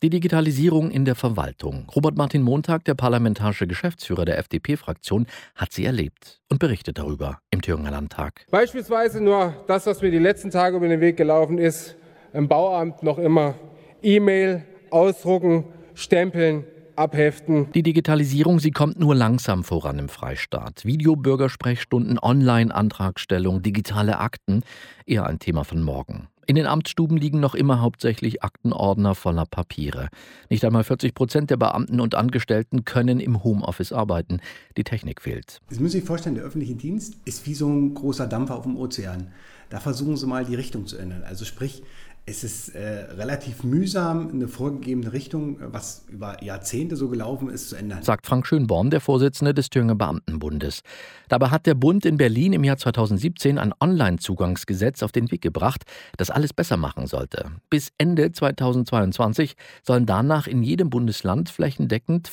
Die Digitalisierung in der Verwaltung. Robert Martin Montag, der parlamentarische Geschäftsführer der FDP-Fraktion, hat sie erlebt und berichtet darüber im Thüringer Landtag. Beispielsweise nur das, was mir die letzten Tage über den Weg gelaufen ist, im Bauamt noch immer E-Mail, ausdrucken, stempeln, abheften. Die Digitalisierung, sie kommt nur langsam voran im Freistaat. Videobürgersprechstunden, Online-Antragstellung, digitale Akten, eher ein Thema von morgen. In den Amtsstuben liegen noch immer hauptsächlich Aktenordner voller Papiere. Nicht einmal 40% der Beamten und Angestellten können im Homeoffice arbeiten. Die Technik fehlt. Sie müssen sich vorstellen, der öffentliche Dienst ist wie so ein großer Dampfer auf dem Ozean. Da versuchen Sie mal die Richtung zu ändern. Also sprich, es ist relativ mühsam, eine vorgegebene Richtung, was über Jahrzehnte so gelaufen ist, zu ändern. Sagt Frank Schönborn, der Vorsitzende des Thüringer Beamtenbundes. Dabei hat der Bund in Berlin im Jahr 2017 ein Online-Zugangsgesetz auf den Weg gebracht, das alles besser machen sollte. Bis Ende 2022 sollen danach in jedem Bundesland flächendeckend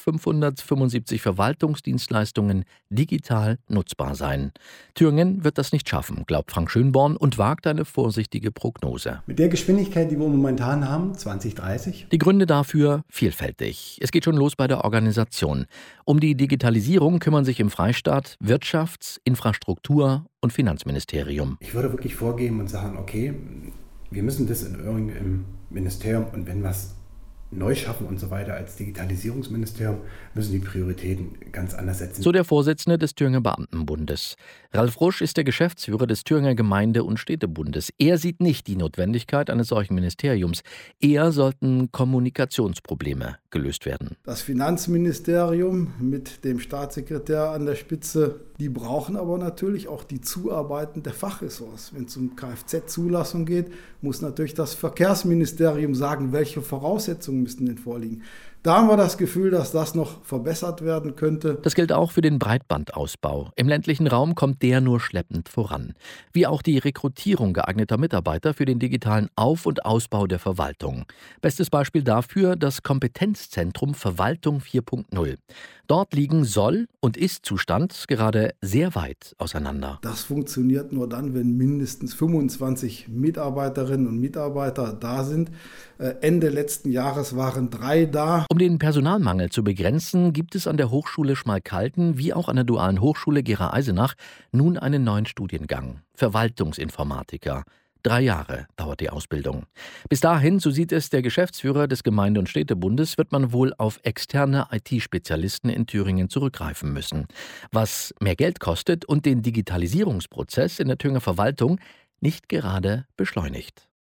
575 Verwaltungsdienstleistungen digital nutzbar sein. Thüringen wird das nicht schaffen, glaubt Frank Schönborn und wagt eine vorsichtige Prognose. Mit der Geschwindigkeit, die wir momentan haben, 2030. Die Gründe dafür vielfältig. Es geht schon los bei der Organisation. Um die Digitalisierung kümmern sich im Freistaat Wirtschafts-, Infrastruktur- und Finanzministerium. Ich würde wirklich vorgehen und sagen, okay, wir müssen das in irgendeinem Ministerium und wenn was neu schaffen und so weiter als Digitalisierungsministerium, müssen die Prioritäten ganz anders setzen. So der Vorsitzende des Thüringer Beamtenbundes. Ralf Rusch ist der Geschäftsführer des Thüringer Gemeinde- und Städtebundes. Er sieht nicht die Notwendigkeit eines solchen Ministeriums. Eher sollten Kommunikationsprobleme gelöst werden. Das Finanzministerium mit dem Staatssekretär an der Spitze, die brauchen aber natürlich auch die Zuarbeiten der Fachressorts. Wenn es um Kfz-Zulassung geht, muss natürlich das Verkehrsministerium sagen, welche Voraussetzungen müssten denn vorliegen. Da haben wir das Gefühl, dass das noch verbessert werden könnte. Das gilt auch für den Breitbandausbau. Im ländlichen Raum kommt der nur schleppend voran. Wie auch die Rekrutierung geeigneter Mitarbeiter für den digitalen Auf- und Ausbau der Verwaltung. Bestes Beispiel dafür das Kompetenzzentrum Verwaltung 4.0. Dort liegen Soll- und Ist-Zustand gerade sehr weit auseinander. Das funktioniert nur dann, wenn mindestens 25 Mitarbeiterinnen und Mitarbeiter da sind. Ende letzten Jahres waren 3 da. Um den Personalmangel zu begrenzen, gibt es an der Hochschule Schmalkalden wie auch an der Dualen Hochschule Gera-Eisenach nun einen neuen Studiengang. Verwaltungsinformatiker. 3 Jahre dauert die Ausbildung. Bis dahin, so sieht es der Geschäftsführer des Gemeinde- und Städtebundes, wird man wohl auf externe IT-Spezialisten in Thüringen zurückgreifen müssen. Was mehr Geld kostet und den Digitalisierungsprozess in der Thüringer Verwaltung nicht gerade beschleunigt.